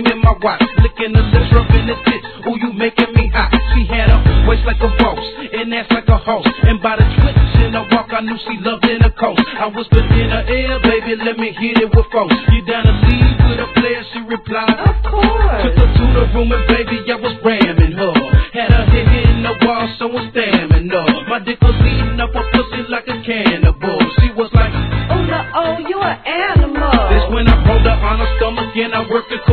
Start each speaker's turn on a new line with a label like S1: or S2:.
S1: chain and my watch, licking the lips, rubbing the tits. Ooh, you making me hot. She had a waist like a boss, and ass like a horse. And by the twitch in her walk, I knew she loved in the coast. I whispered in her ear, baby, let me hit it with force. You down to leave with a player? She replied,
S2: of course.
S1: Took her to the room and baby, I was ramming her. Had her head hitting the wall, so I'm stamina. My dick was eating up her pussy like a cannibal. She was like,
S2: oh no, oh, you an animal.
S1: This when I rolled her on her stomach and I worked her